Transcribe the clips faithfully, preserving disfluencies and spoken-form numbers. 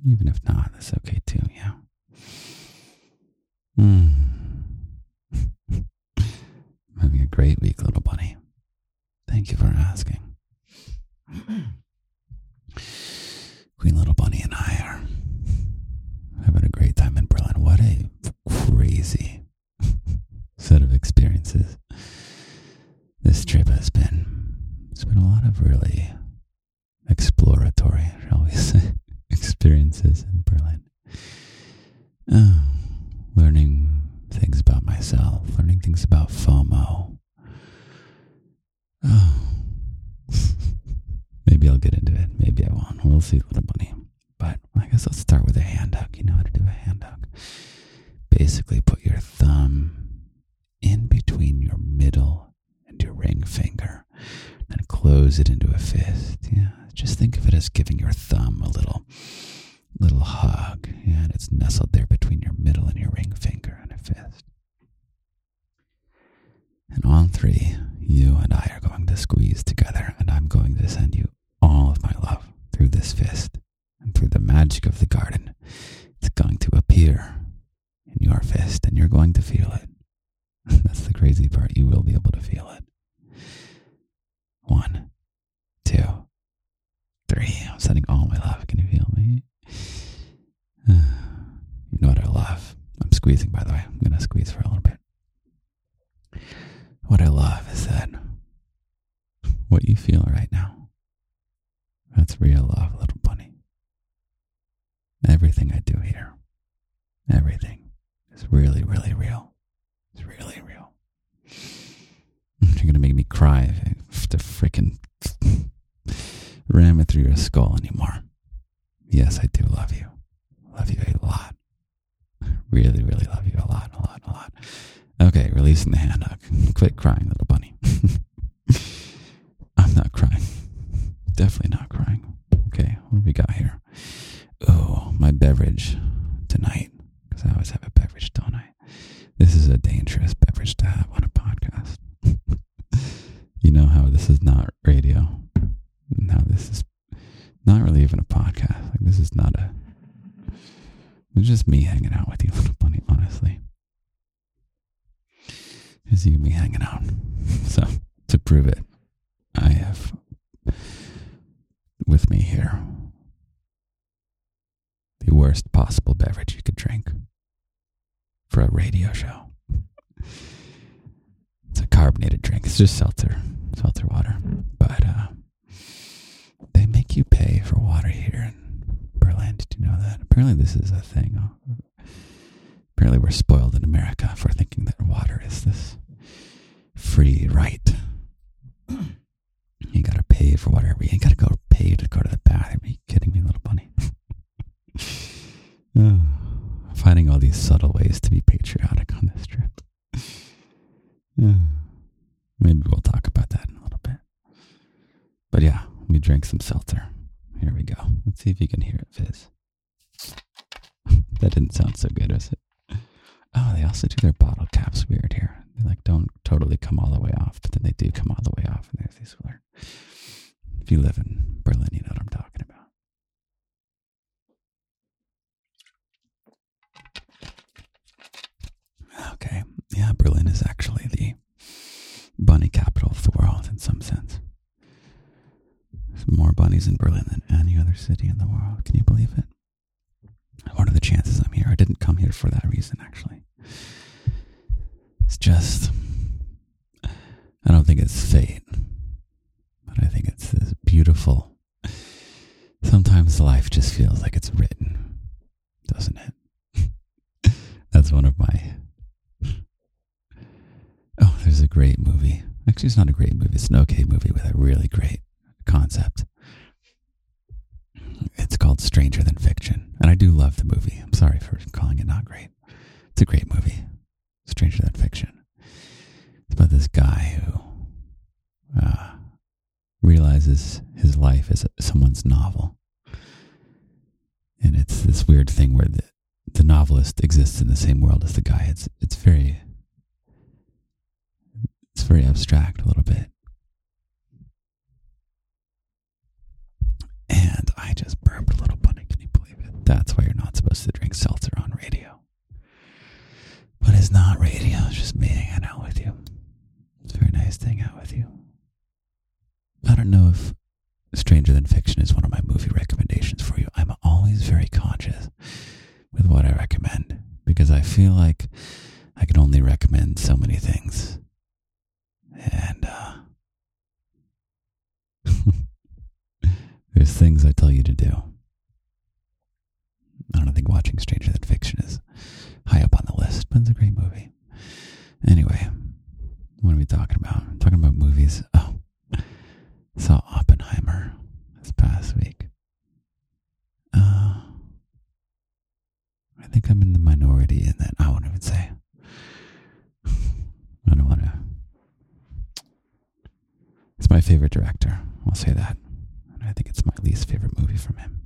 Even if not, that's okay too, yeah. Mm. I'm having a great week, little bunny. Thank you for asking. Queen Little Bunny and I are having a great time in Berlin. What a crazy set of experiences this trip has been. It's been a lot of really exploratory, shall we say, experiences in Berlin. Oh, learning things about myself, learning things about FOMO. Oh, maybe I'll get into it. Maybe I won't. We'll see, little bunny. But I guess let's start with a hand hug. You know how to do a hand hug. Basically, put your thumb in between your middle and your ring finger, then close it into a fist. Yeah, just think of it as giving your thumb a little, little hug. Yeah, and it's nestled there between your middle and your ring finger and a fist. And on three, you and I are going to squeeze together, and I'm going to send you all of my love through this fist, and through the magic of the garden. It's going to appear in your fist, and you're going to feel it. That's the crazy part. You will be able to feel it. One, two, three. I'm sending all my love. Can you feel me? You know what I love? I'm squeezing, by the way. I'm going to squeeze for a little bit. What I love is that what you feel right now, that's real love, little bunny. Everything I do here, everything is really, really real. It's really real. You're going to make me cry if I have to freaking ram it through your skull anymore. Yes, I do love you. Love you a lot. Really, really love you a lot, a lot, a lot. Okay, releasing the hand hug. Quit crying, little bunny. I'm not crying. Definitely not crying. Okay, what do we got here? Oh, my beverage tonight. Because I always have a beverage, don't I? This is a dangerous beverage to have on a podcast. You know how this is not radio. Now this is not really even a podcast. Like, this is not a... It's just me hanging out with you, little bunny, honestly. Is you and me hanging out. So, to prove it, I have with me here the worst possible beverage you could drink for a radio show. It's a carbonated drink. It's just seltzer, seltzer water. But uh, they make you pay for water here in Berlin. Did you know that? Apparently this is a thing. Apparently we're spoiled in America for thinking that water is this free right. You gotta pay for water. You gotta go pay to go to the bathroom. Are you kidding me, little bunny? Oh, finding all these subtle ways to be patriotic on this trip. Yeah. Maybe we'll talk about that in a little bit. But yeah, we drank some seltzer. Here we go. Let's see if you can hear it fizz. That didn't sound so good, was it? Oh, they also do their bottle caps weird here. They like don't totally come all the way off, but then they do come all the way off. And there's these weird. If you live in Berlin, you know what I'm talking about. Okay. Yeah, Berlin is actually the bunny capital of the world in some sense. There's more bunnies in Berlin than any other city in the world. Can you believe it? What are the chances I'm here? I didn't come here for that reason, actually. It's just, I don't think it's fate, but I think it's this beautiful, sometimes life just feels like it's written, doesn't it? That's one of my, oh, there's a great movie. Actually, it's not a great movie. It's an okay movie with a really great concept. It's called Stranger Than Fiction. And I do love the movie. I'm sorry for calling it not great. It's a great movie. Stranger Than Fiction. It's about this guy who uh, realizes his life is someone's novel. And it's this weird thing where the, the novelist exists in the same world as the guy. It's it's very it's very abstract a little bit. And I just burped a little bunny. Can you believe it? That's know if Stranger Than Fiction is one of my movie recommendations for you. I'm always very conscious with what I recommend because I feel like I can only recommend so many things. And uh, there's things I tell you to do. I don't think watching Stranger Than Fiction is high up on the list, but it's a great movie. Anyway, what are we talking about? I'm talking about movies. Oh, saw Oppenheimer this past week. Uh, I think I'm in the minority in that. I won't even say. I don't want to. It's my favorite director. I'll say that. And I think it's my least favorite movie from him.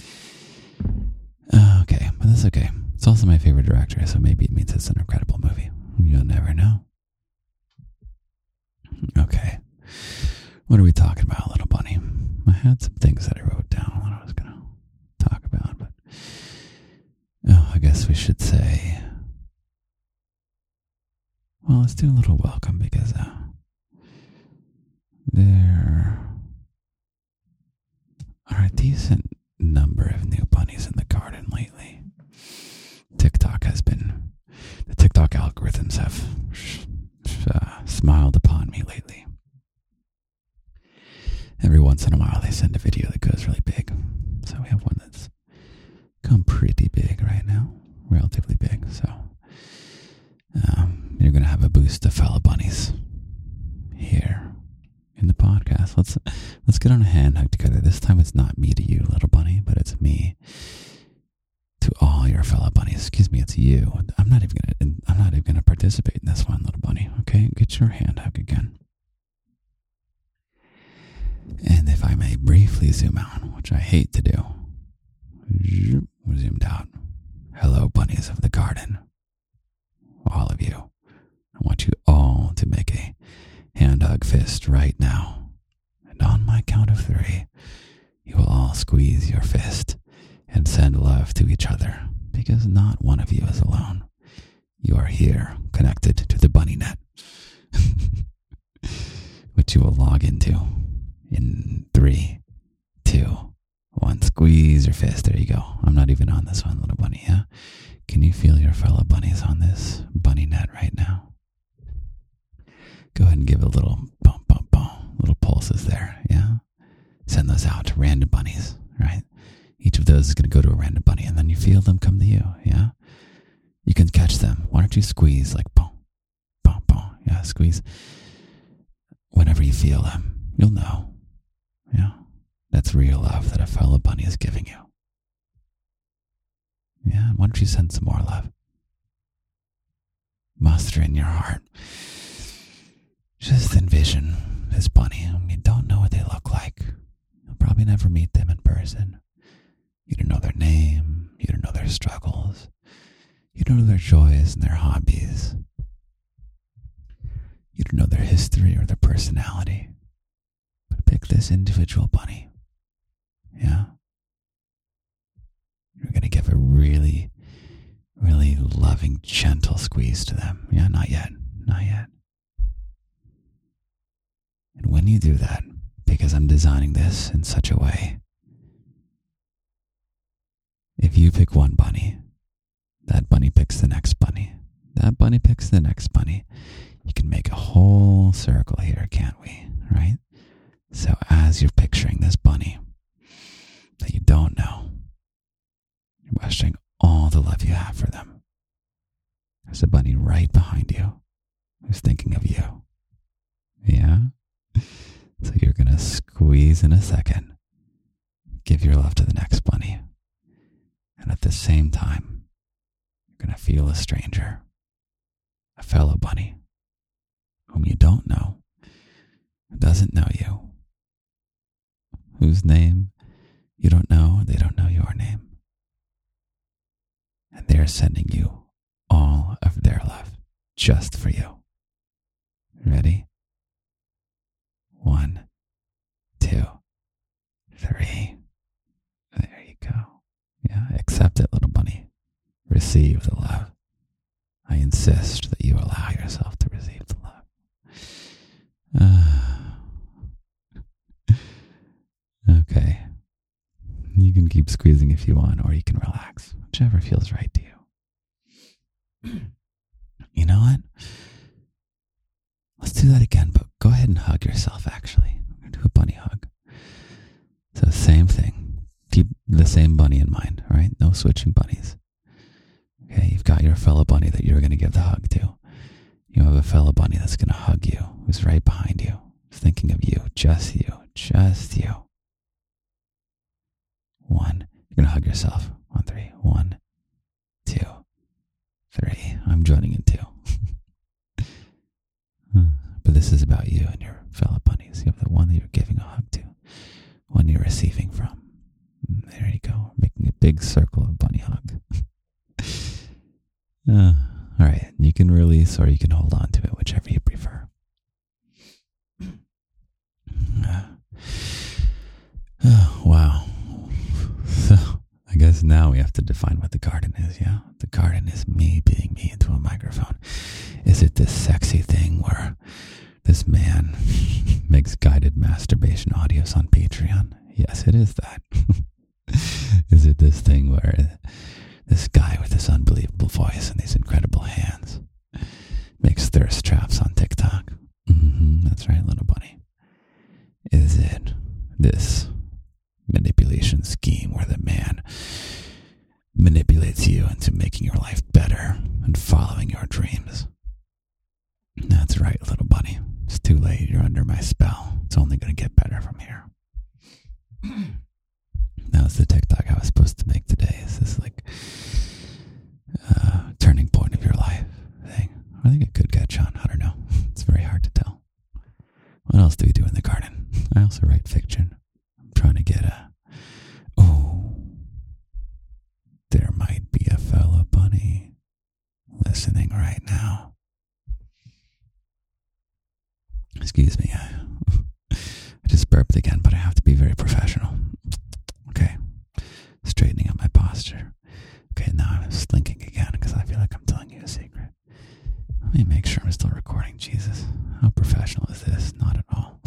Uh, okay, but that's okay. It's also my favorite director, so maybe it means it's an incredible movie. You'll never know. Okay. What are we talking about, little bunny? I had some things that I wrote down that I was going to talk about, but oh, I guess we should say, well, let's do a little welcome because uh, there are a decent number of new bunnies in the garden lately. TikTok has been, the TikTok algorithms have uh, smiled upon me lately. Every once in a while they send a video that goes really big. So we have one that's come pretty big right now, relatively big. So um, you're going to have a boost of fellow bunnies here in the podcast. Let's let's get on a hand hug together. This time it's not me to you, little bunny, but it's me to all your fellow bunnies. Excuse me, it's you. I'm not even gonna. I'm not even gonna participate in this one, little bunny. Okay, get your hand hug again. And if I may briefly zoom out, which I hate to do, we're zoomed out. Hello, bunnies of the garden. All of you. I want you all to make a hand hug fist right now. And on my count of three, you will all squeeze your fist and send love to each other, because not one of you is alone. You are here, connected to the bunny net, which you will log into in three, two, one. Squeeze your fist. There you go. I'm not even on this one, little bunny, yeah? Can you feel your fellow bunnies on this bunny net right now? Go ahead and give a little bump, bump, bump, little pulses there, yeah? Send those out to random bunnies, right? Each of those is going to go to a random bunny, and then you feel them come to you, yeah? You can catch them. Why don't you squeeze like boom, boom, boom, yeah, squeeze. Whenever you feel them, you'll know, yeah? That's real love that a fellow bunny is giving you. Yeah, why don't you send some more love? Muster in your heart. Just envision this bunny. You don't know what they look like. You'll probably never meet them in person. You don't know their name. You don't know their struggles. You don't know their joys and their hobbies. You don't know their history or their personality. But pick this individual bunny. Yeah? You're going to give a really, really loving, gentle squeeze to them. Yeah, not yet. Not yet. And when you do that, because I'm designing this in such a way, if you pick one bunny, that bunny picks the next bunny, that bunny picks the next bunny, you can make a whole circle here, can't we? Right? So as you're picturing this bunny that you don't know, you're wishing all the love you have for them. There's a bunny right behind you who's thinking of you. Yeah? So you're going to squeeze in a second, give your love to the next bunny, and at the same time, you're going to feel a stranger, a fellow bunny, whom you don't know, who doesn't know you, whose name you don't know, they don't know your name. And they're sending you all of their love just for you. Ready? One, two, three. There you go. Yeah, accept it, little bunny. Receive the love. I insist that you allow yourself to receive the love. Uh, can keep squeezing if you want, or you can relax, whichever feels right to you. You know what? Let's do that again, but go ahead and hug yourself, actually. We're going to do a bunny hug. So same thing. Keep the same bunny in mind, all right? No switching bunnies. Okay, you've got your fellow bunny that you're going to give the hug to. You have a fellow bunny that's going to hug you, who's right behind you, thinking of you, just you, just you. One. You're going to hug yourself. On three. One, two, three. I'm joining in two. But this is about you and your fellow bunnies. You have the one that you're giving a hug to, one you're receiving from. There you go. Making a big circle of bunny hug. uh, all right. You can release or you can hold on to it, whichever you prefer. Uh, oh, wow. So I guess now we have to define what the garden is, yeah? The garden is me being me into a microphone. Is it this sexy thing where this man makes guided masturbation audios on Patreon? Yes, it is that. Is it this thing where this guy with this unbelievable voice and these incredible hands makes thirst traps on TikTok? Mm-hmm, that's right, little bunny. Is it this manipulation scheme where the man manipulates you into making your life better and following your dreams? That's right, little bunny. It's too late. You're under my spell. It's only going to get better from here. That was the TikTok I was supposed to make today. Is this like uh, turning point of your life thing? I think it could catch on. I don't know. It's very hard to tell. What else do we do in the garden? I also write fiction. I'm trying to get a... Oh, there might be a fellow bunny listening right now. Excuse me. I, I just burped again, but I have to be very professional. Okay. Straightening up my posture. Okay, now I'm slinking again because I feel like I'm telling you a secret. Let me make sure I'm still recording. Jesus. How professional is this? Not at all.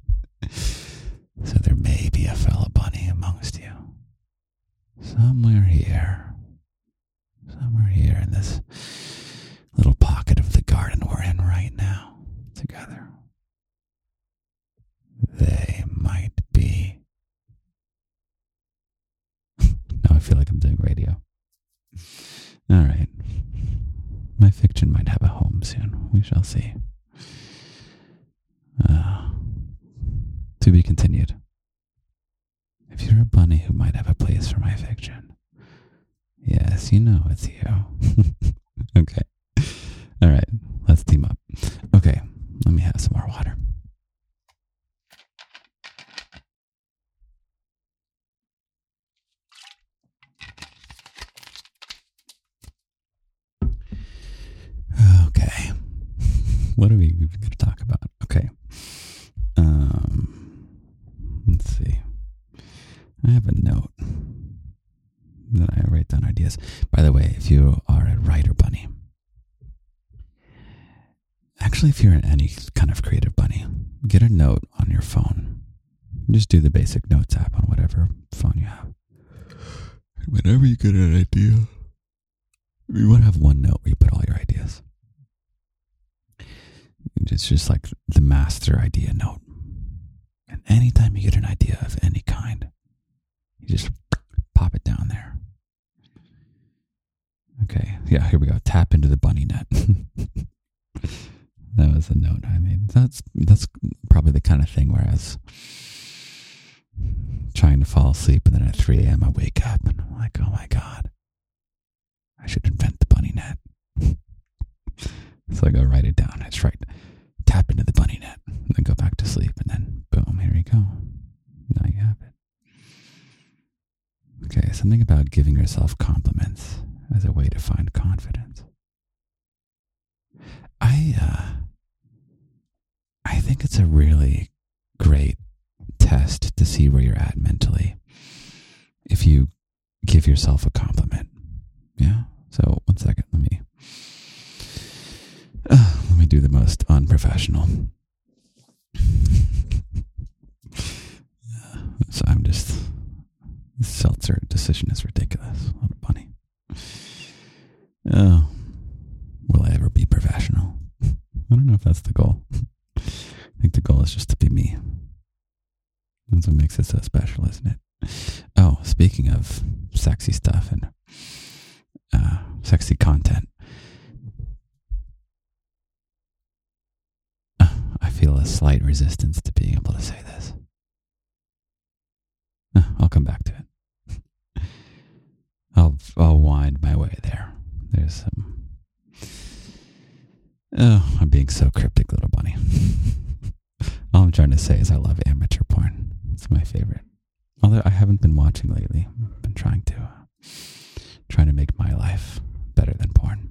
So there may be a fellow bunny amongst you. Somewhere here. Somewhere here in this little pocket of the garden we're in right now. Together. They might be. Now I feel like I'm doing radio. All right. My fiction might have a home soon. We shall see. Uh, to be continued. If you're a bunny who might have a place for my fiction, yes, you know it's you. Okay. All right. Let's team up. Okay. Let me have some more water. Okay. What are we going to talk about? Okay. Um, let's see. I have a note that I write down ideas. By the way, if you are a writer bunny, actually, if you're in any kind of creative bunny, get a note on your phone. Just do the basic notes app on whatever phone you have. Whenever you get an idea, you want to have one note where you put all your ideas. It's just like the master idea note. And anytime you get an idea of any kind, you just pop it down there. Okay, yeah, here we go. Tap into the bunny net. That was a note I made. That's that's probably the kind of thing where I was trying to fall asleep, and then at three a.m. I wake up and I'm like, oh my God, I should invent the bunny net. So I go write it down. It's right. Tap into the bunny net, and then go back to sleep, and then boom, here you go. Now you have it. Okay, something about giving yourself compliments as a way to find confidence. I uh, I think it's a really great test to see where you're at mentally if you give yourself a compliment. Yeah. So one second, let me uh, let me do the most unprofessional. So I'm just seltzer decision is ridiculous. What a bunny. Oh, will I ever be professional? I don't know if that's the goal. I think the goal is just to be me. That's what makes it so special, isn't it? Oh, speaking of sexy stuff and uh, sexy content, uh, I feel a slight resistance to being able to say this. Uh, I'll come back to it. I'll I'll wind my way there. There's some. Oh, I'm being so cryptic, little bunny. All I'm trying to say is I love amateur porn. It's my favorite. Although I haven't been watching lately. I've been trying to uh, trying to make my life better than porn.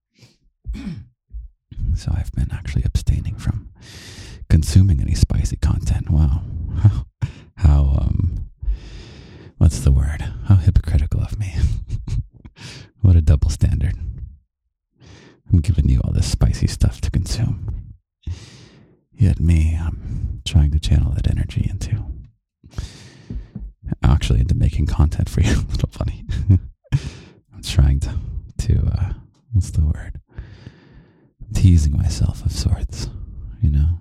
So I've been actually abstaining from consuming any spicy content. Wow. How, how um what's the word? How hypocritical of me. What a double standard. I'm giving you all this spicy stuff to consume. Yet me, I'm trying to channel that energy into actually into making content for you, little funny. I'm trying to to uh what's the word? Teasing myself of sorts, you know.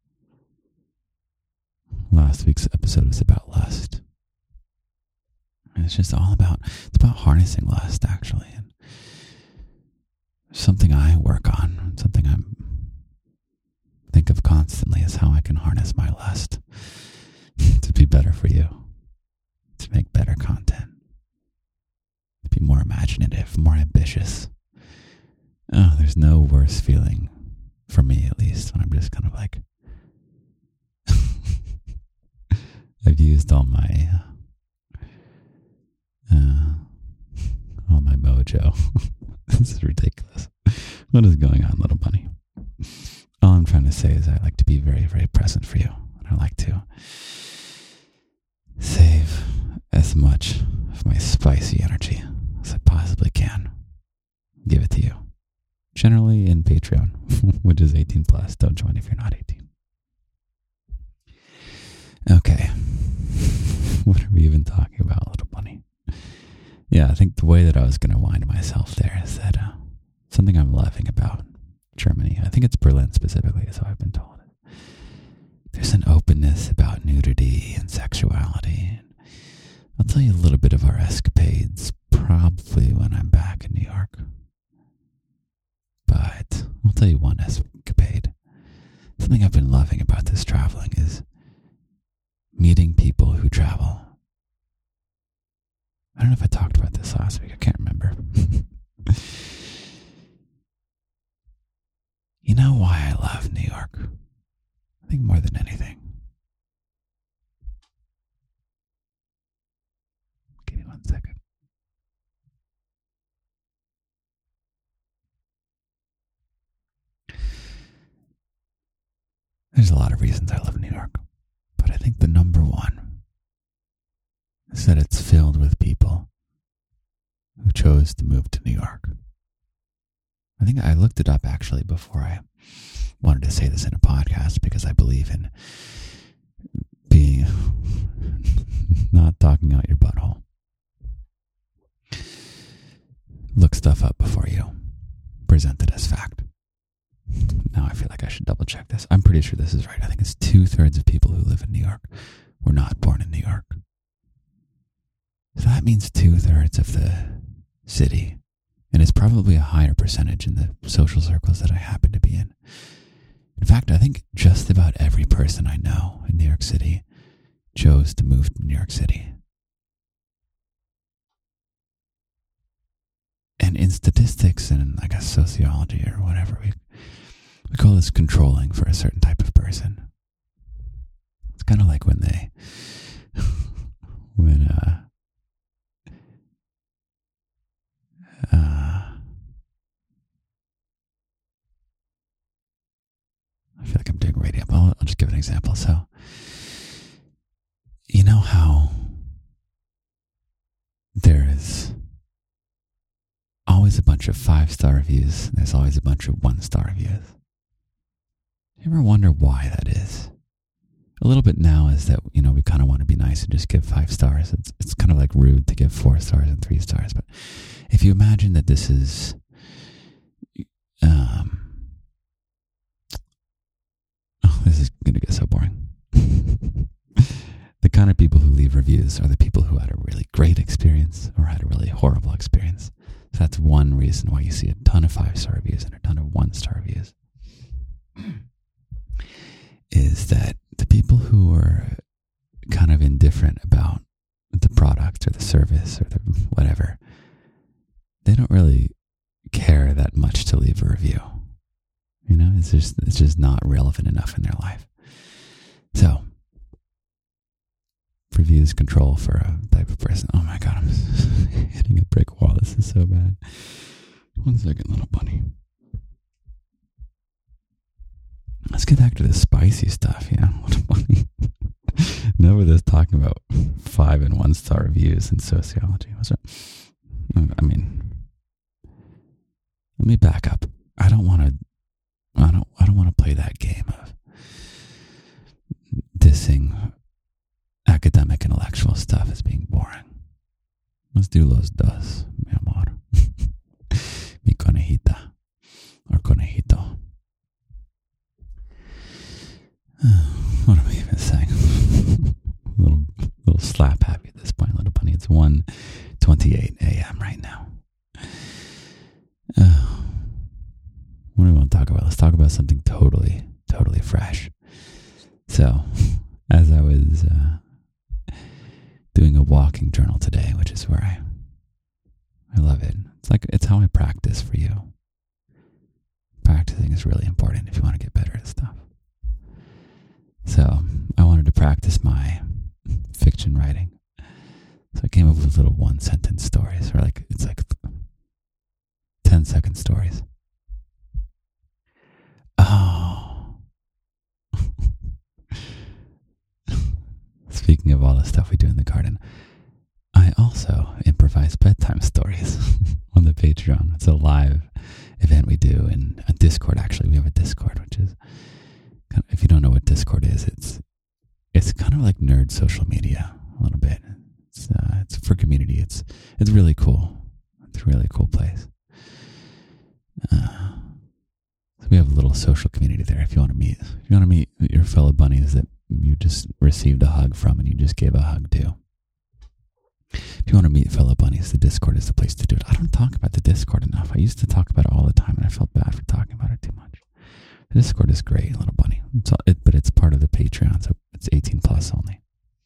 Last week's episode was about lust. And it's just all about it's about harnessing lust, actually. And something I work on, something I'm think of constantly is how I can harness my lust to be better for you, to make better content, to be more imaginative, more ambitious. Oh, there's no worse feeling, for me at least, when I'm just kind of like, I've used all my, uh, all my mojo. This is ridiculous. What is going on, little bunny? All I'm trying to say is I like to be very, very present for you. And I like to save as much of my spicy energy as I possibly can. Give it to you. Generally in Patreon, which is eighteen plus. Don't join if you're not eighteen. Okay. What are we even talking about, little bunny? Yeah, I think the way that I was going to wind myself there is that uh, something I'm loving about Germany, I think it's Berlin specifically, is how I've been told. There's an openness about nudity and sexuality. I'll tell you a little bit of our escapades probably when I'm back in New York. But I'll tell you one escapade. Something I've been loving about this traveling is meeting people who travel. I don't know if I talked about this last week. I can't remember. You know why I love New York? I think more than anything. Give me one second. There's a lot of reasons I love New York, but I think the number one is that it's filled with people who chose to move to New York. I think I looked it up actually before I wanted to say this in a podcast because I believe in being not talking out your butthole. Look stuff up before you present it as fact. Now I feel like I should double check this. I'm pretty sure this is right. I think it's two thirds of people who live in New York were not born in New York. So that means two thirds of the city. And it's probably a higher percentage in the social circles that I happen to be in. In fact, I think just about every person I know in New York City chose to move to New York City. And in statistics and I guess sociology or whatever, we we call this controlling for a certain type of person. It's kind of like when they, when, uh, uh, I feel like I'm doing radio. I'll, I'll just give an example. So, you know how there is always a bunch of five-star reviews. There's always a bunch of one-star reviews. You ever wonder why that is? A little bit now is that, you know, we kind of want to be nice nice to just give five stars. It's it's kind of like rude to give four stars and three stars. But if you imagine that this is, um, oh, this is going to get so boring. The kind of people who leave reviews are the people who had a really great experience or had a really horrible experience. So that's one reason why you see a ton of five-star reviews and a ton of one-star reviews. Is that the people who are kind of indifferent about the product or the service or the whatever, they don't really care that much to leave a review. You know, it's just it's just not relevant enough in their life. So, reviews control for a type of person. Oh my God, I'm hitting a brick wall. This is so bad. One second, little bunny. Let's get back to the spicy stuff. Yeah, little bunny. Enough of this talking about five and one star reviews in sociology. What's that? I mean, let me back up. I don't want to. I don't. I don't want to play that game of dissing academic intellectual stuff as being boring. Let's do los dos, mi amor. Mi conejita or conejito. What am I even saying? a little, little slap happy at this point, little bunny. It's one twenty-eight a.m. right now. Uh, what do we want to talk about? Let's talk about something totally, totally fresh. So, as I was uh, doing a walking journal today, which is where I, I love it. It's like it's how I practice for you. Practicing is really important if you want to get better at stuff. So I wanted to practice my fiction writing. So I came up with little one sentence stories, or like it's like ten second stories. Oh. Speaking of all the stuff we do in the garden, I also improvise bedtime stories on the Patreon. It's a live event we do in a Discord. Actually, we have a Discord, which is, if you don't know what Discord is, it's it's kind of like nerd social media a little bit. It's uh, it's for community. It's it's really cool. It's a really cool place. Uh, so we have a little social community there. If you want to meet, if you want to meet your fellow bunnies that you just received a hug from and you just gave a hug to. If you want to meet fellow bunnies, the Discord is the place to do it. I don't talk about the Discord enough. I used to talk about it all the time, and I felt bad for talking about it too much. The Discord is great, little bunny. It's all, it, but it's part of the Patreon, so it's eighteen plus only.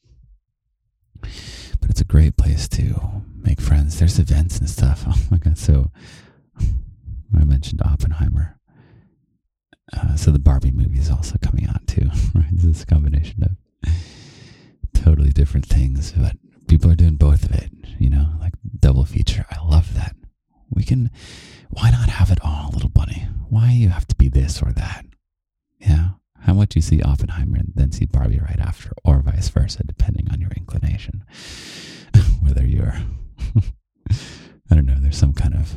But it's a great place to make friends. There's events and stuff. Oh my God. So I mentioned Oppenheimer. Uh, so the Barbie movie is also coming out too, right? This is a combination of totally different things, but people are doing both of it, you know, like double feature. I love that. We can, why not have it all, little bunny? Why you have to be this or that? Yeah. How much you see Oppenheimer and then see Barbie right after, or vice versa, depending on your inclination. Whether you're, I don't know, there's some kind of,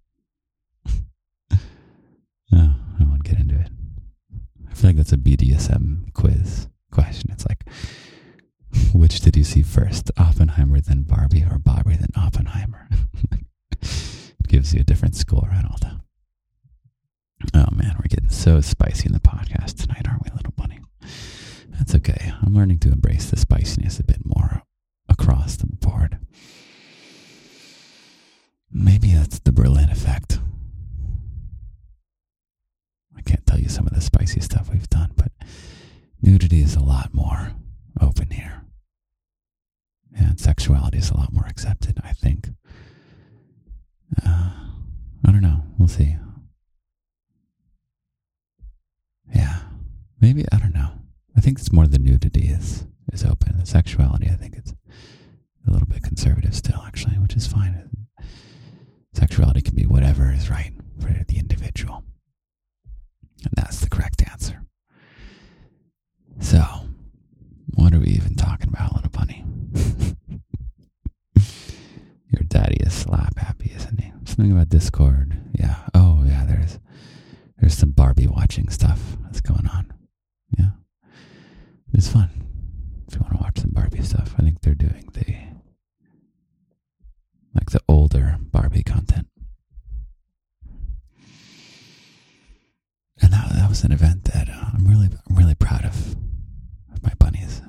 oh, I won't get into it. I feel like that's a B D S M quiz question. It's like, which did you see first? Oppenheimer, then Barbie, or Barbie, then Oppenheimer? It gives you a different score on all that. Oh man, we're getting so spicy in the podcast tonight, aren't we, little bunny? That's okay. I'm learning to embrace the spiciness a bit more across the board. Maybe that's the Berlin effect. I can't tell you some of the spicy stuff we've done, but nudity is a lot more open here. And sexuality is a lot more accepted, I think. Uh, I don't know. We'll see. Yeah. Maybe, I don't know. I think it's more the nudity is, is open. The sexuality, I think it's a little bit conservative still, actually, which is fine. Sexuality can be whatever is right for the individual. And that's the correct answer. So, what are we even talking about, little bunny? Your daddy is slap happy, isn't he? Something about Discord. Yeah. Oh, yeah, there's there's some Barbie watching stuff that's going on. Yeah. It's fun. If you want to watch some Barbie stuff, I think was an event that uh, I'm really, I'm really proud of, of my bunnies.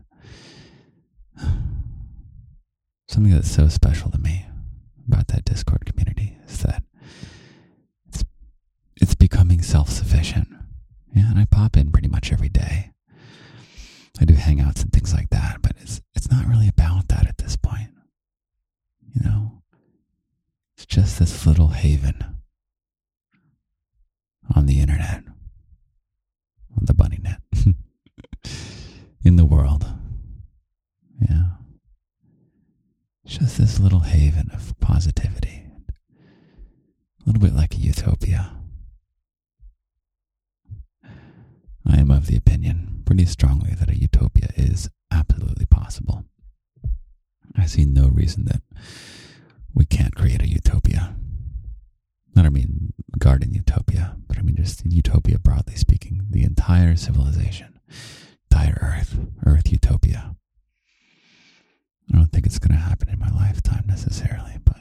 And something that's so special to me about that Discord community is that it's it's becoming self-sufficient. Yeah, and I pop in pretty much every day. I do hangouts and things like that, but it's it's not really about that at this point. You know, it's just this little haven on the internet, on the bunny net, in the world. Yeah. It's just this little haven of positivity. A little bit like a utopia. I am of the opinion, pretty strongly, that a utopia is absolutely possible. I see no reason that we can't create a utopia. I don't mean garden utopia, but I mean just utopia broadly speaking. The entire civilization, entire Earth, Earth utopia. I don't think it's going to happen in my lifetime necessarily, but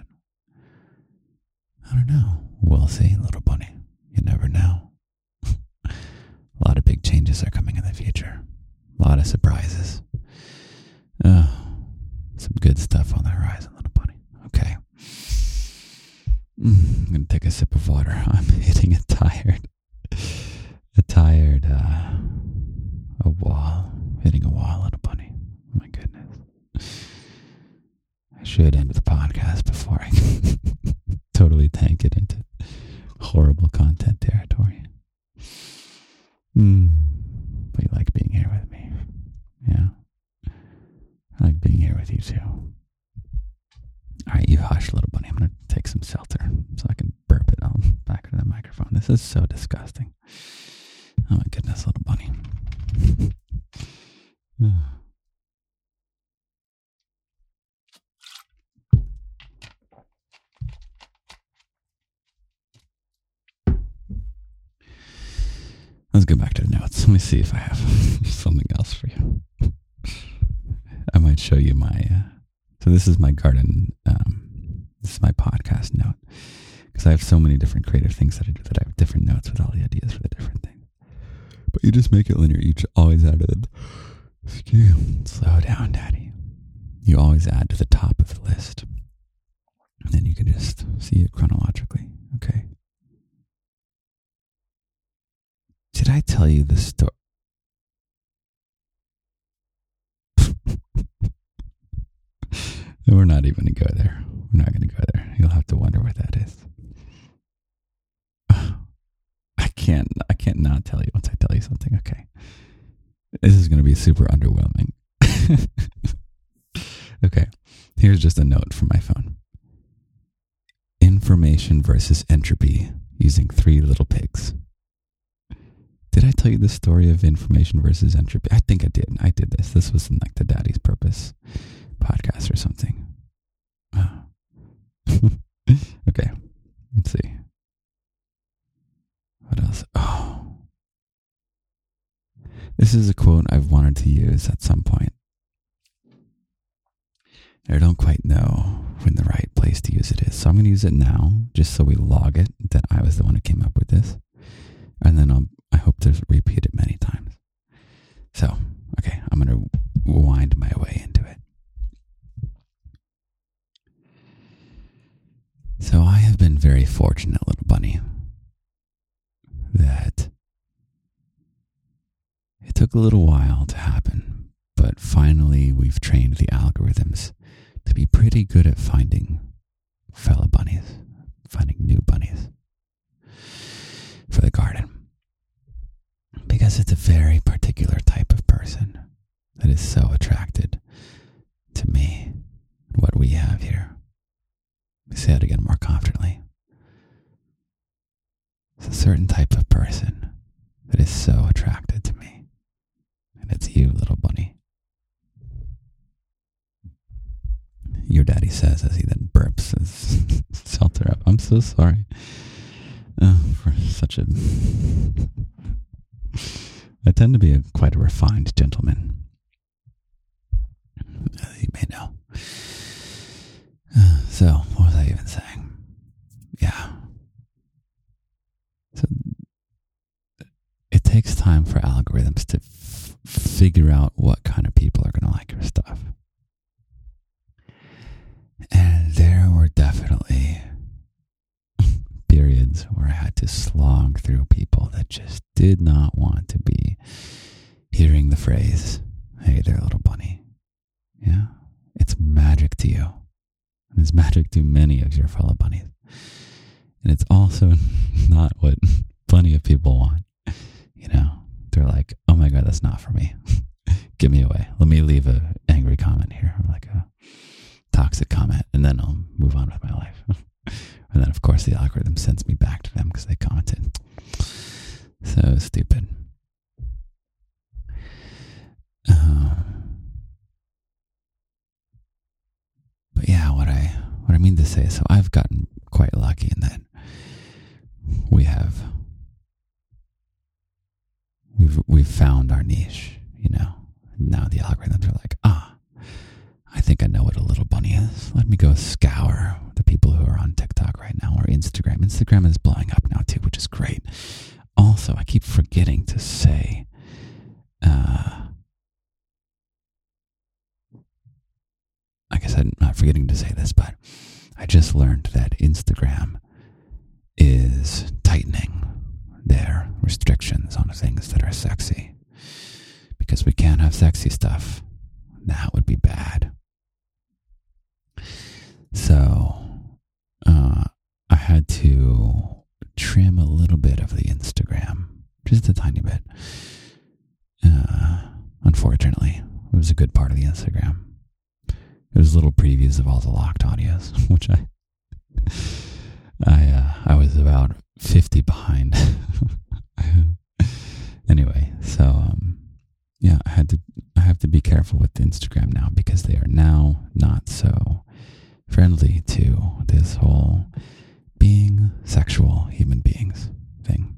I don't know. We'll see, little bunny. You never know. A lot of big changes are coming in the future. A lot of surprises. Oh, some good stuff on the horizon, little bunny. Okay. I'm going to take a sip of water. I'm hitting a tired, a tired, uh, a wall. Hitting a wall, little bunny. My goodness. I should end the podcast before I totally tank it into horrible content territory. Mm. But you like being here with me. Yeah. I like being here with you too. Alright, you hush, little bunny. I'm going to take some seltzer so I can burp it on back into the microphone. This is so disgusting. Oh my goodness, little bunny. Let's go back to the notes. Let me see if I have something else for you. I might show you my, uh, so this is my garden, um, this is my podcast note, because I have so many different creative things that I do that I have different notes with all the ideas for the different things. But you just make it linear. You always add to the, excuse me, slow down, daddy. You always add to the top of the list. And then you can just see it chronologically. Okay. Did I tell you the story? We're not even going to go there. We're not going to go there. You'll have to wonder what that is. I can't, I can't not tell you once I tell you something. Okay. This is going to be super underwhelming. Okay. Here's just a note from my phone. Information versus entropy using three little pigs. Did I tell you the story of information versus entropy? I think I did. I did this. This was in like the Daddy's Purpose podcast or something. Oh. Okay. Let's see. What else? Oh. This is a quote I've wanted to use at some point. I don't quite know when the right place to use it is. So I'm going to use it now, just so we log it that I was the one who came up with this. And then I'll, I hope to repeat it many times. So, okay, I'm going to wind my way into it. So I have been very fortunate, little bunny, that it took a little while to happen, but finally we've trained the algorithms to be pretty good at finding fellow bunnies, finding new bunnies for the garden. Because it's a very particular type of person that is so attracted to me, what we have here. Let me say it again more confidently. It's a certain type of person that is so attracted to me. And it's you, little bunny. Your daddy says as he then burps his seltzer up. I'm so sorry uh, for such a... I tend to be a, quite a refined gentleman, as you may know. Uh, so, what was I even saying? Yeah. So, figure out what kind of people are going to like your stuff. And there were definitely periods where I had to slog through people that just did not want to be hearing the phrase, "Hey there, little bunny." Yeah, it's magic to you. And it's magic to many of your fellow bunnies. And it's also not what plenty of people want. You know, they're like, "Oh my God, that's not for me. Give me away. Let me leave a angry comment here," or like a toxic comment, and then I'll move on with my life. And then, of course, the algorithm sends me back to them because they commented. So stupid. Uh, but yeah, what I what I mean to say is, so I've gotten quite lucky in that we have we've we've found our niche. You know, now the algorithms are like, ah, I think I know what a little bunny is. Let me go scour the people who are on TikTok right now or Instagram. Instagram is blowing up now too, which is great. Also, I keep forgetting to say, uh, I guess I'm not forgetting to say this, but I just learned that Instagram is tightening their restrictions on things that are sexy. Because we can't have sexy stuff. That would be bad. So, uh, I had to trim a little bit of the Instagram, just a tiny bit. Uh, unfortunately, it was a good part of the Instagram. It was little previews of all the locked audios, which I, I, uh, I was about fifty behind. Anyway, so um, yeah, I had to, I have to be careful with Instagram now because they are now not so friendly to this whole being sexual human beings thing.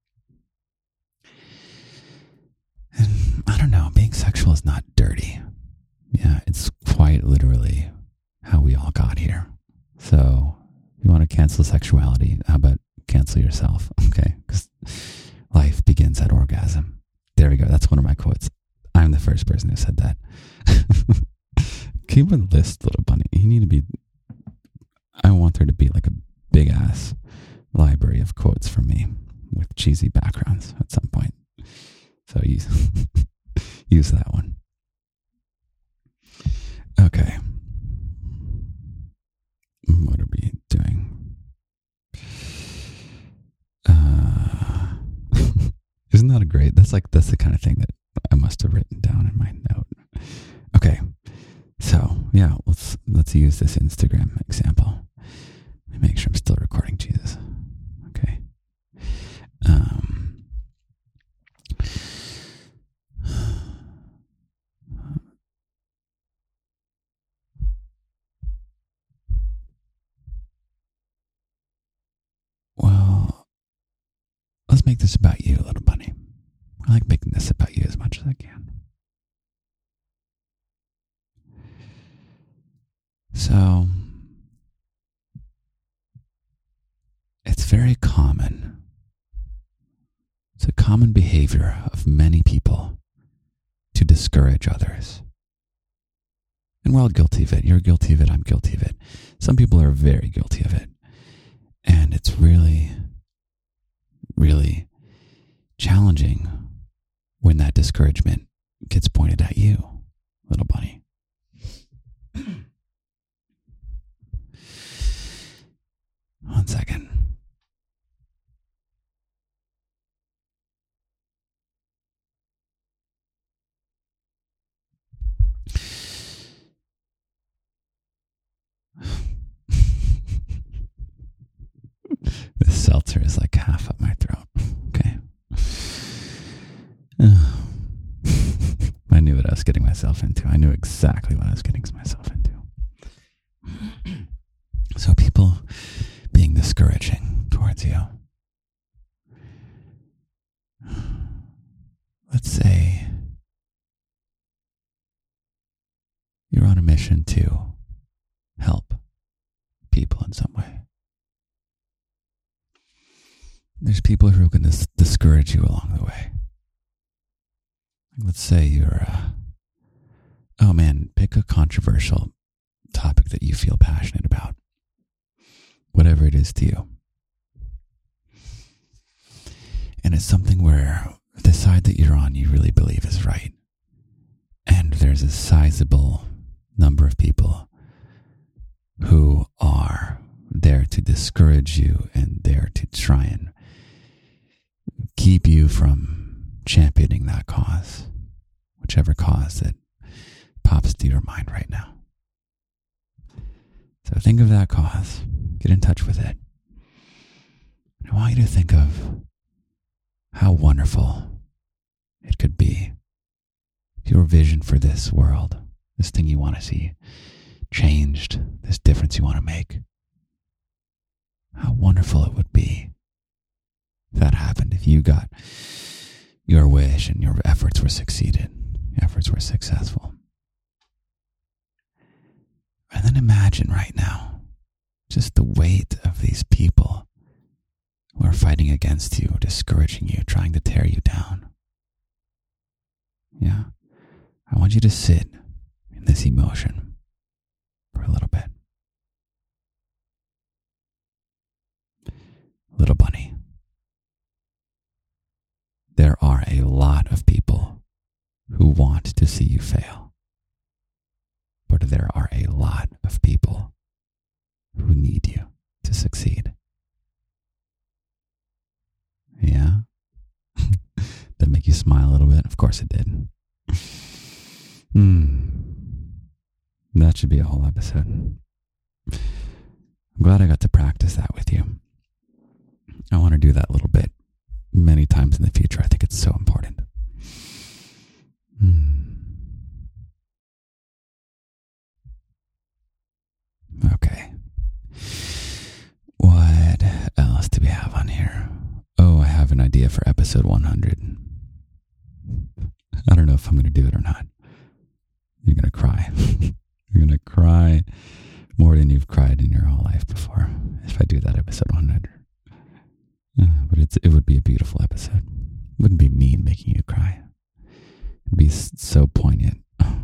And I don't know, being sexual is not dirty. Yeah, it's quite literally how we all got here. So if you want to cancel sexuality, how about cancel yourself? Okay, because life begins at orgasm. There we go. That's one of my quotes. I'm the first person who said that. Keep a list, little bunny. You need to be, I want there to be like a big ass library of quotes from me with cheesy backgrounds at some point. So use, use that one. Okay. What are we doing? Uh, isn't that a great, that's like, that's the kind of thing that I must have written down in my note. Okay. So yeah, let's, let's use this Instagram example. Let me make sure I'm still recording. Jesus. Okay. Um, well, let's make this about you, little bunny. I like making this about you as much as I can. So, it's very common. It's a common behavior of many people to discourage others. And we're all guilty of it. You're guilty of it. I'm guilty of it. Some people are very guilty of it. And it's really, really challenging when that discouragement gets pointed at you, little bunny. One second. This seltzer is like half up my throat. Okay. I knew what I was getting myself into. I knew exactly what I was getting myself into. So people being discouraging towards you. Let's say you're on a mission to help people in some way. There's people who are going to discourage you along the way. Let's say you're, uh, oh man, pick a controversial topic that you feel passionate about, whatever it is to you. And it's something where the side that you're on you really believe is right. And there's a sizable number of people who are there to discourage you and there to try and keep you from championing that cause, whichever cause that pops to your mind right now. So think of that cause, get in touch with it. I want you to think of how wonderful it could be, your vision for this world, this thing you want to see changed, this difference you want to make. How wonderful it would be if that happened, if you got your wish and your efforts were succeeded, efforts were successful. And then imagine right now just the weight of these people who are fighting against you, discouraging you, trying to tear you down. Yeah. I want you to sit in this emotion for a little bit. Little bunny, there are a lot of people who want to see you fail, but there are a lot of people who need you to succeed. Yeah? That make you smile a little bit? Of course it did. Hmm. That should be a whole episode. I'm glad I got to practice that with you. I want to do that a little bit many times in the future. I think it's so important. Hmm. Okay. What else do we have on here? Oh, I have an idea for episode one hundred. I don't know if I'm going to do it or not. You're going to cry. You're going to cry more than you've cried in your whole life before if I do that episode one hundred. Uh, but it's it would be a beautiful episode. It wouldn't be me making you cry. It'd be so poignant.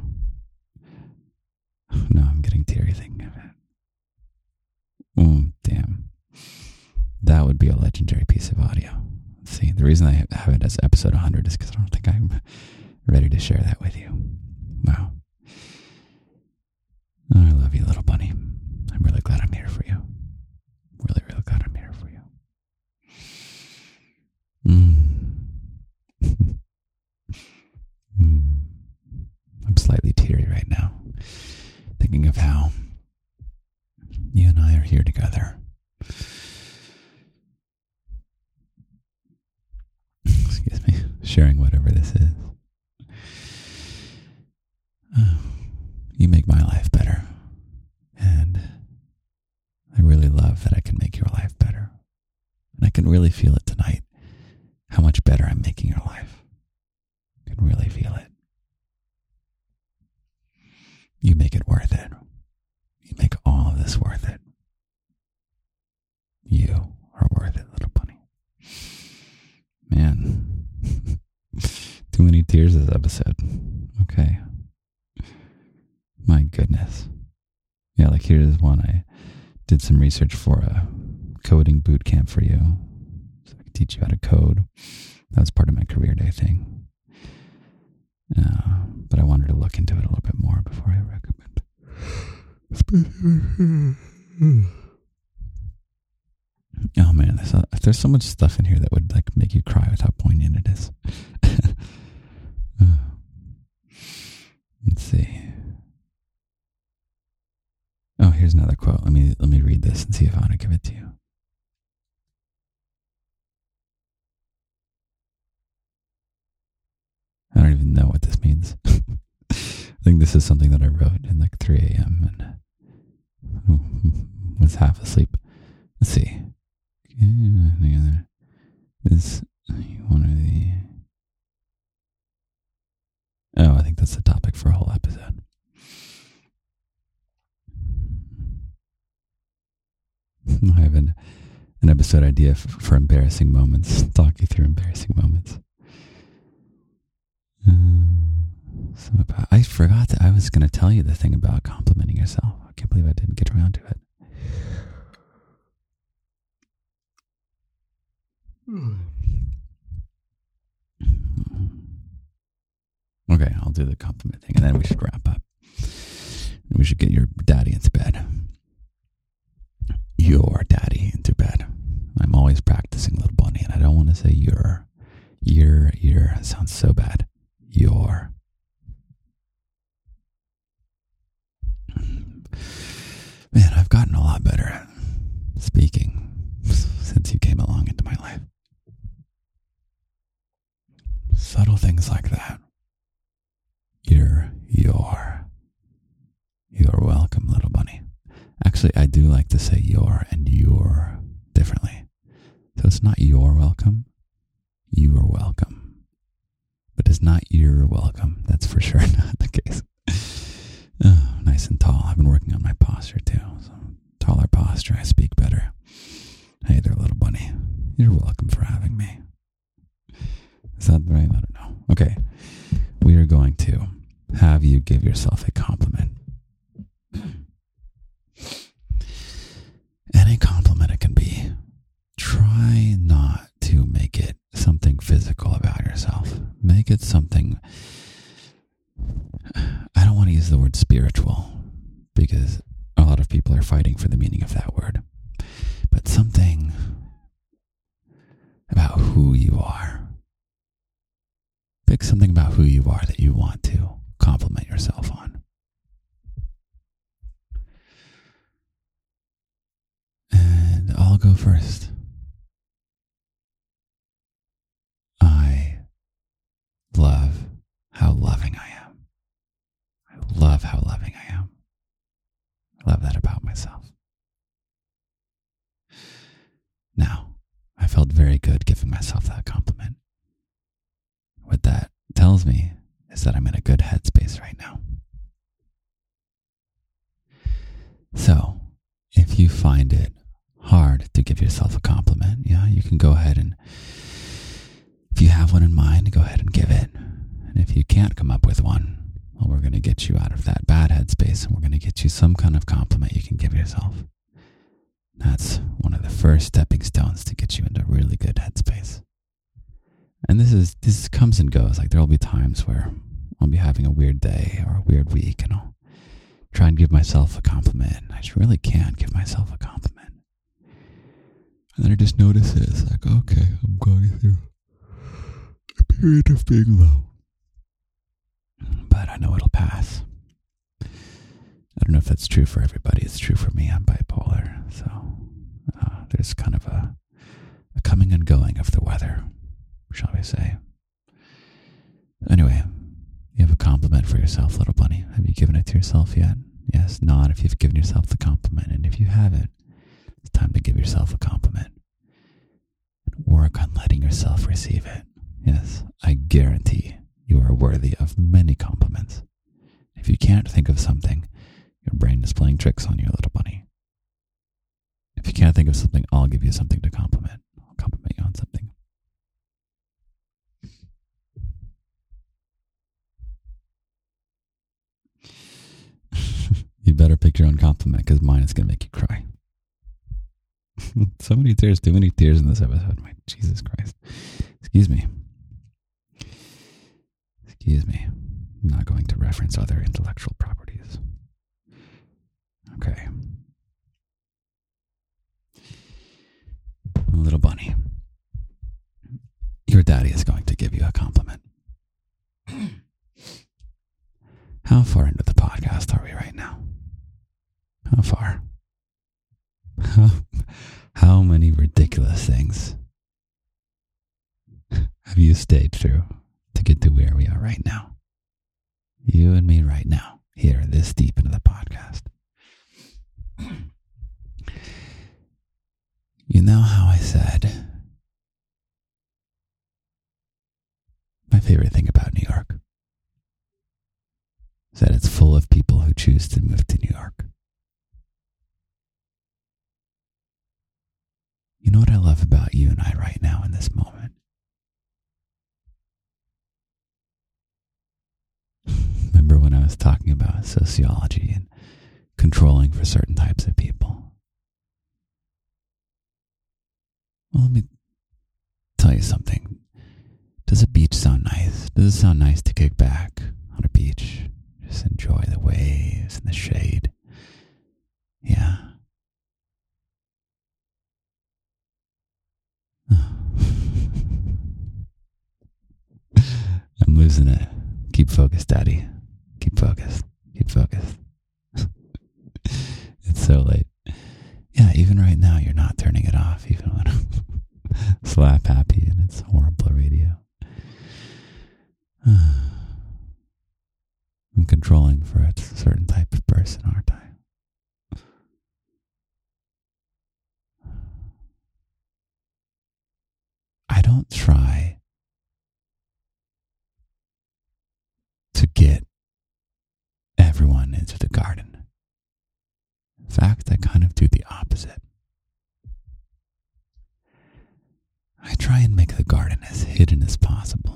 No, I'm getting teary thinking of it. Oh, damn. That would be a legendary piece of audio. Let's see, the reason I have it as episode one hundred is because I don't think I'm ready to share that with you. Wow. Oh, I love you, little bunny. I'm really glad I'm here for you. Really, really glad I'm here for you. Mm. mm. I'm slightly teary right now, thinking of how you and I are here together. Excuse me, sharing whatever this is. Oh, you make my life better, and I really love that I can make your life better. And I can really feel it tonight, how much better I'm making your life. I can really feel it. You make it worth it. You make all of this worth it. You are worth it, little bunny. Man, too many tears this episode. Okay. My goodness. Yeah, like here's one. I did some research for a coding boot camp for you, so I could teach you how to code. That was part of my career day thing. Uh, but I wanted to look into it a little bit more before I recommend. Oh man, there's, a, there's so much stuff in here that would like make you cry with how poignant it is. uh, let's see. Oh, here's another quote. Let me let me read this and see if I want to give it to you. I don't even know what this means. I think this is something that I wrote in like three a.m. and was half asleep. Let's see. Is one of the... Oh, I think that's the topic for a whole episode. I have an, an episode idea for, for embarrassing moments. Talk you through embarrassing moments. Um, So about, I forgot that I was going to tell you the thing about complimenting yourself. I can't believe I didn't get around to it. Okay, I'll do the compliment thing, and then we should wrap up. We should get your daddy into bed. Your daddy into bed. I'm always practicing, little bunny, and I don't want to say your. Your, your. It sounds so bad. Your. Man, I've gotten a lot better at speaking since you came along into my life. Subtle things like that. You're, you're, you're welcome, little bunny. Actually, I do like to say your and your differently. So it's not your welcome, you are welcome. But it's not your welcome. That's for sure not the case. Oh, nice and tall. I've been working on my posture too. So taller posture, I speak better. Hey there, little bunny. You're welcome for having me. Is that right? I don't know. Okay. We are going to have you give yourself a compliment. Any compliment it can be. Try not to make it something physical about yourself. Make it something, I don't want to use the word spiritual because a lot of people are fighting for the meaning of that word, but something about who you are. Pick something about who you are that you want to compliment yourself on. And I'll go first. I love how loving I am. I love how loving I am. I love that about myself. Now, I felt very good giving myself that compliment. What that tells me is that I'm in a good headspace right now. So, if you find it hard to give yourself a compliment, yeah, you can go ahead and, if you have one in mind, go ahead and give it. And if you can't come up with one, well, we're going to get you out of that bad headspace and we're going to get you some kind of compliment you can give yourself. That's one of the first stepping stones to get you into a really good headspace. And this is this comes and goes. Like there will be times where I'll be having a weird day or a weird week and I'll try and give myself a compliment. I just really can't give myself a compliment. And then I just notice it. It's like, okay, I'm going through a period of being low. But I know it'll pass. I don't know if that's true for everybody. It's true for me. I'm bipolar. So uh, there's kind of a, a coming and going of the weather, shall we say. Anyway, you have a compliment for yourself, little bunny. Have you given it to yourself yet? Yes, nod if you've given yourself the compliment. And if you haven't, it's time to give yourself a compliment. And work on letting yourself receive it. Yes, I guarantee you are worthy of many compliments. If you can't think of something, your brain is playing tricks on you, little bunny. If you can't think of something, I'll give you something to compliment. I'll compliment you on something. You better pick your own compliment because mine is going to make you cry. So many tears, too many tears in this episode. My Jesus Christ. Excuse me. Excuse me. I'm not going to reference other intellectual properties. Okay. Little bunny. Your daddy is going to give you a compliment. How far into the podcast are we right now? How far? How, how many ridiculous things have you stayed through to get to where we are right now? You and me right now, here, this deep into the podcast. You know how I said my favorite thing about New York is that it's full of people who choose to move to New York. You know what I love about you and I right now in this moment? was talking about sociology and controlling for certain types of people. Well, let me tell you something. Does a beach sound nice? Does it sound nice to kick back on a beach? Just enjoy the waves and the shade. Yeah. I'm losing it. Keep focused, Daddy. Keep focused. Keep focused. It's so late. Yeah, even right now, you're not turning it off, even when I'm slap happy and it's horrible radio. I'm controlling for a certain type of person, aren't I? I don't try to get everyone into the garden. In fact, I kind of do the opposite. I try and make the garden as hidden as possible.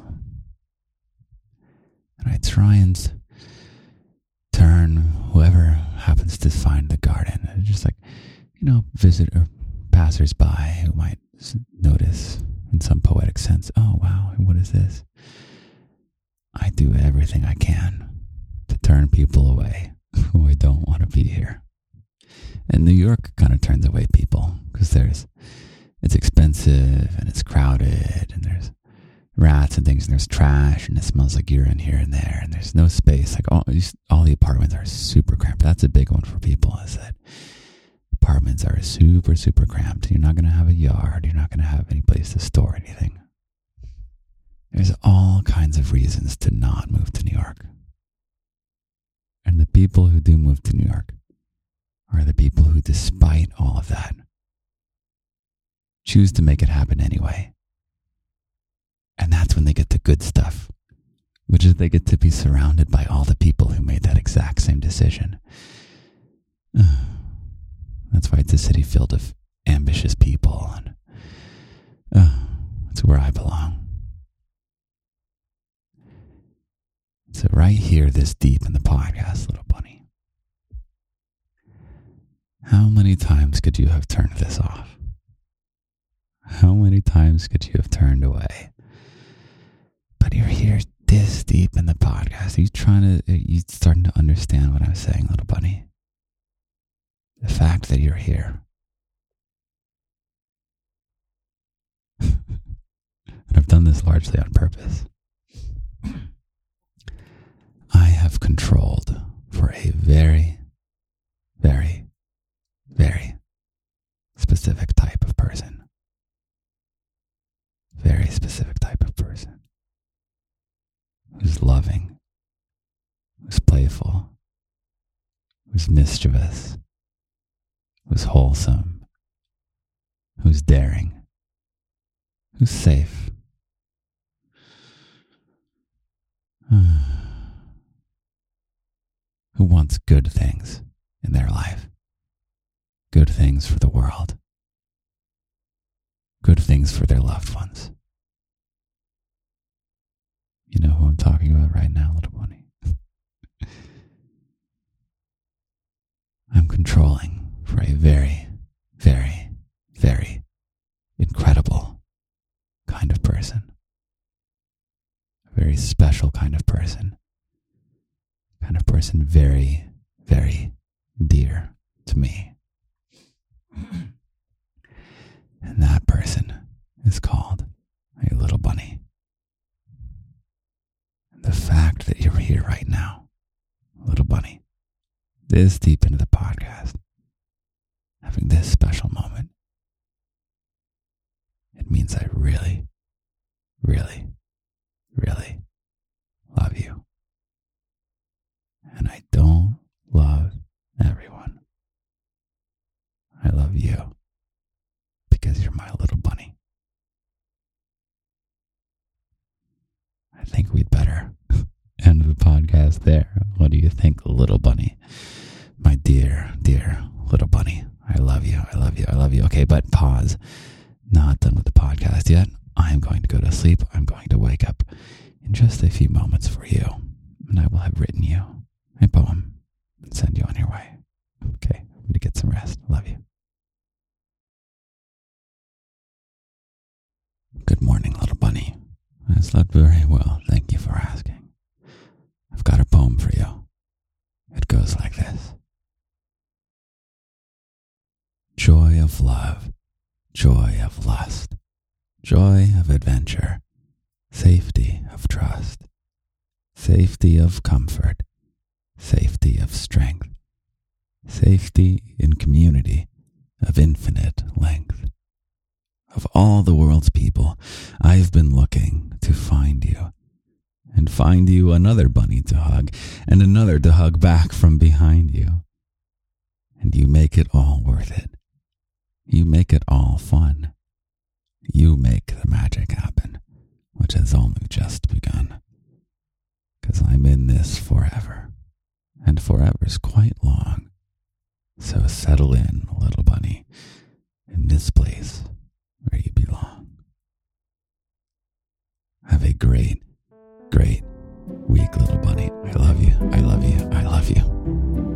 And I try and turn whoever happens to find the garden, just like, you know, visitor, passers-by who might notice in some poetic sense, oh, wow, what is this? I do everything I can to turn people away who I don't want to be here. And New York kind of turns away people because there's, it's expensive and it's crowded and there's rats and things and there's trash and it smells like urine here and there and there's no space. Like all, all the apartments are super cramped. That's a big one for people, is that apartments are super, super cramped. You're not going to have a yard. You're not going to have any place to store anything. There's all kinds of reasons to not move to New York. And the people who do move to New York are the people who, despite all of that, choose to make it happen anyway. And that's when they get the good stuff, which is they get to be surrounded by all the people who made that exact same decision. That's why it's a city filled of ambitious people, and uh, it's where I belong. So right here, this deep in the podcast, little bunny, how many times could you have turned this off? How many times could you have turned away? But you're here this deep in the podcast. Are you trying to, are you starting to understand what I'm saying, little bunny? The fact that you're here. And I've done this largely on purpose. I have controlled for a very, very, very specific type of person. Very specific type of person. Who's loving, who's playful, who's mischievous, who's wholesome, who's daring, who's safe, who wants good things in their life, good things for the world, good things for their loved ones. You know who I'm talking about right now, little bunny. I'm controlling for a very, very, very incredible kind of person. A very special kind of person. Kind of person very, very dear to me. And that person is called a little bunny. The fact that you're here right now, little bunny, this deep into the podcast, having this special moment, it means I really, really, really love you. And I don't love everyone. I love you because you're my little bunny. I think we'd better end the podcast there. What do you think, little bunny? My dear, dear little bunny. I love you. I love you. I love you. Okay, but pause. Not done with the podcast yet. I am going to go to sleep. I'm going to wake up in just a few moments for you. And I will have written you a poem and send you on your way. Okay, I'm going to get some rest. Love you. Good morning, little bunny. I slept very well. Thank you for asking. I've got a poem for you. It goes like this. Joy of love, joy of lust, joy of adventure, safety of trust, safety of comfort, safety of strength, safety in community of infinite length. Of all the world's people, I've been looking to find you, and find you another bunny to hug, and another to hug back from behind you. And you make it all worth it. You make it all fun. You make the magic happen, which has only just begun. 'Cause I'm in this forever, and forever's quite long. So settle in, little bunny, in this place where you belong. Have a great, great week, little bunny. I love you, I love you, I love you.